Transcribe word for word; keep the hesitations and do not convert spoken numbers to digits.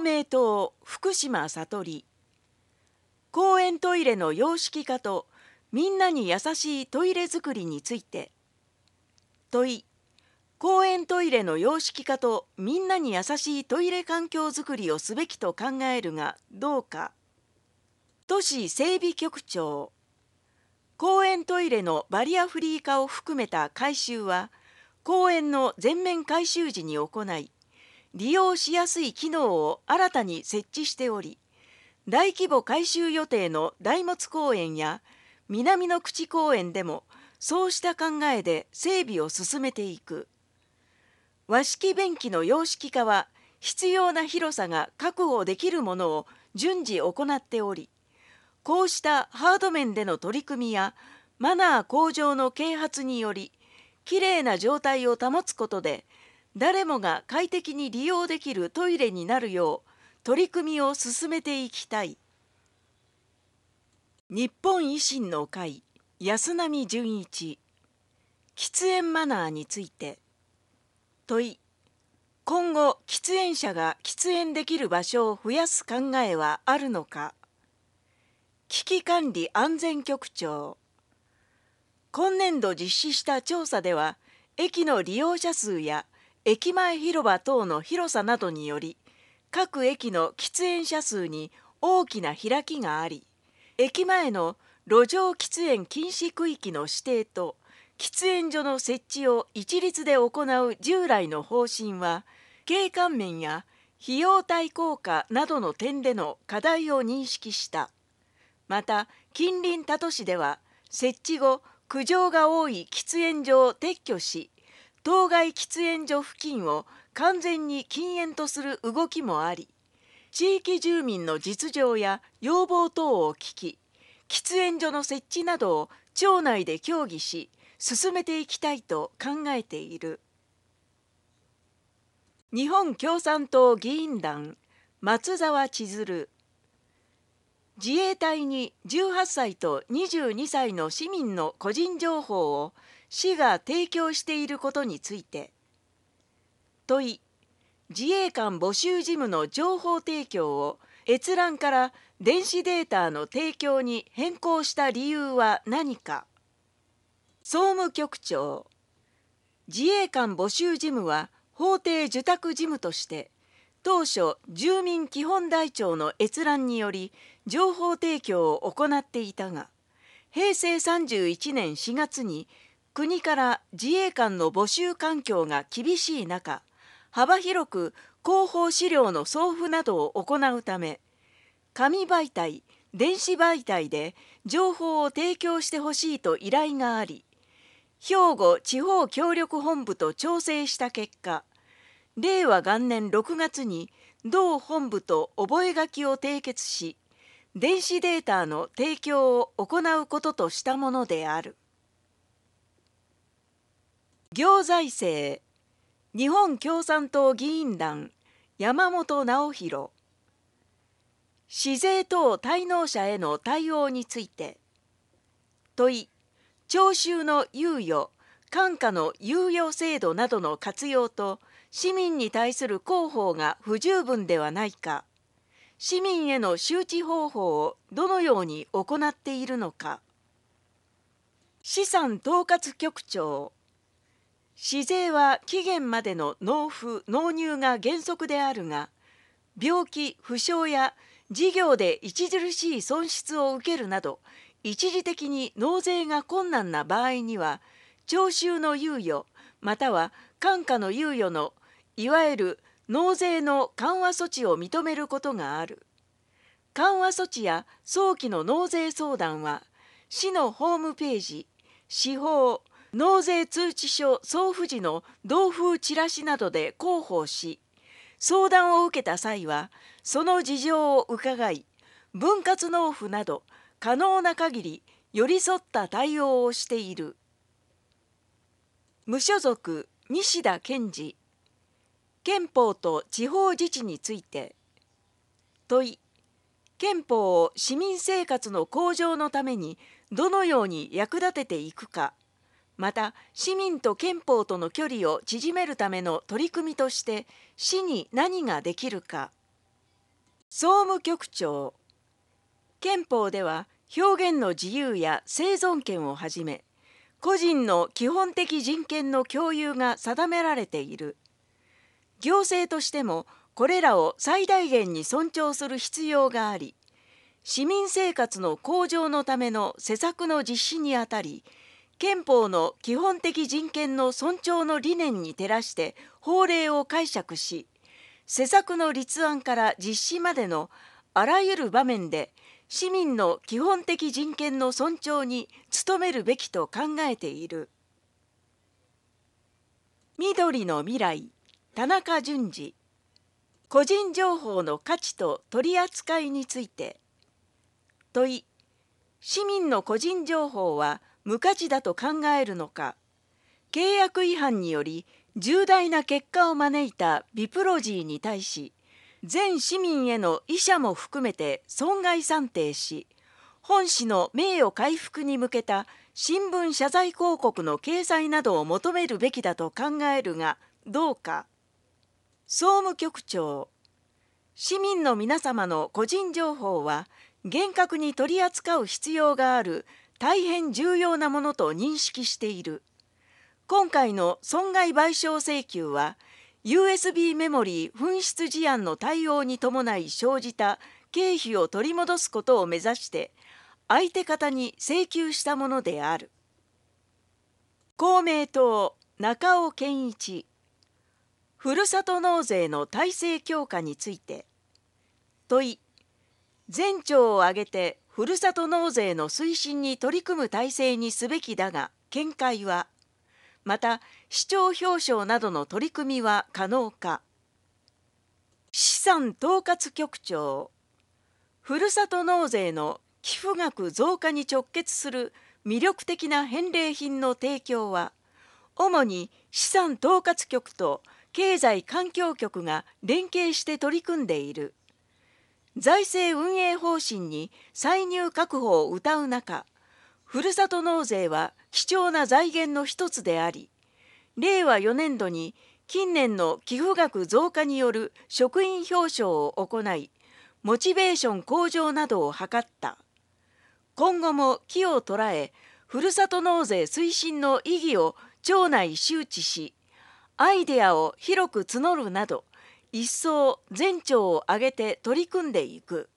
明党福島聡里。公園トイレの洋式化とみんなに優しいトイレづくりについて。問い。公園トイレの洋式化とみんなに優しいトイレ環境づくりをすべきと考えるがどうか。都市整備局長。公園トイレのバリアフリー化を含めた改修は公園の全面改修時に行い、利用しやすい機能を新たに設置しており、大規模改修予定の大物公園や南の口公園でもそうした考えで整備を進めていく。和式便器の洋式化は必要な広さが確保できるものを順次行っており、こうしたハード面での取り組みやマナー向上の啓発により、きれいな状態を保つことで誰もが快適に利用できるトイレになるよう取り組みを進めていきたい。日本維新の会安波純一。喫煙マナーについて。問い。今後喫煙者が喫煙できる場所を増やす考えはあるのか。危機管理安全局長。今年度実施した調査では、駅の利用者数や駅前広場等の広さなどにより、各駅の喫煙者数に大きな開きがあり、駅前の路上喫煙禁止区域の指定と喫煙所の設置を一律で行う従来の方針は、景観面や費用対効果などの点での課題を認識した。また、近隣他都市では、設置後、苦情が多い喫煙所を撤去し、当該喫煙所付近を完全に禁煙とする動きもあり、地域住民の実情や要望等を聞き、喫煙所の設置などを町内で協議し、進めていきたいと考えている。日本共産党議員団松沢千鶴。自衛隊にじゅうはっさいとにじゅうにさいの市民の個人情報を市が提供していることについて。問い。自衛官募集事務の情報提供を閲覧から電子データの提供に変更した理由は何か。総務局長。自衛官募集事務は法定受託事務として当初住民基本台帳の閲覧により情報提供を行っていたが、平成さんじゅういちねんしがつに国から自衛官の募集環境が厳しい中、幅広く広報資料の送付などを行うため、紙媒体、電子媒体で情報を提供してほしいと依頼があり、兵庫地方協力本部と調整した結果、令和元年ろくがつに同本部と覚書を締結し、電子データの提供を行うこととしたものである。行財政。日本共産党議員団山本直弘。市税等滞納者への対応について。問い。徴収の猶予、監価の猶予制度などの活用と市民に対する広報が不十分ではないか。市民への周知方法をどのように行っているのか。資産統括局長。市税は期限までの納付・納入が原則であるが、病気・負傷や事業で著しい損失を受けるなど、一時的に納税が困難な場合には、徴収の猶予または監価の猶予のいわゆる納税の緩和措置を認めることがある。緩和措置や早期の納税相談は、市のホームページ、市法、納税通知書送付時の同封チラシなどで広報し、相談を受けた際は、その事情を伺い、分割納付など可能な限り寄り添った対応をしている。無所属西田健二。憲法と地方自治について。問い。憲法を市民生活の向上のためにどのように役立てていくか、また市民と憲法との距離を縮めるための取り組みとして市に何ができるか。 総務局長。憲法では表現の自由や生存権をはじめ、個人の基本的人権の共有が定められている。行政としてもこれらを最大限に尊重する必要があり、市民生活の向上のための施策の実施にあたり、憲法の基本的人権の尊重の理念に照らして法令を解釈し、施策の立案から実施までのあらゆる場面で市民の基本的人権の尊重に努めるべきと考えている。緑の未来、田中淳二。個人情報の価値と取り扱いについて。問い。市民の個人情報は無価値だと考えるのか。契約違反により重大な結果を招いたビプロジーに対し、全市民への慰謝も含めて損害算定し、本市の名誉回復に向けた新聞謝罪広告の掲載などを求めるべきだと考えるがどうか。総務局長。市民の皆様の個人情報は厳格に取り扱う必要がある大変重要なものと認識している。今回の損害賠償請求は ユーエスビー メモリー紛失事案の対応に伴い生じた経費を取り戻すことを目指して相手方に請求したものである。公明党中尾健一。ふるさと納税の体制強化について。問い。全庁を挙げてふるさと納税の推進に取り組む体制にすべきだが見解は。また市長表彰などの取り組みは可能か。資産統括局長。ふるさと納税の寄付額増加に直結する魅力的な返礼品の提供は主に資産統括局と経済環境局が連携して取り組んでいる。財政運営方針に歳入確保を謳う中、ふるさと納税は貴重な財源の一つであり、れいわよねんどに近年の寄付額増加による職員表彰を行い、モチベーション向上などを図った。今後も機を捉え、ふるさと納税推進の意義を庁内周知し、アイデアを広く募るなど、一層全庁を挙げて取り組んでいく。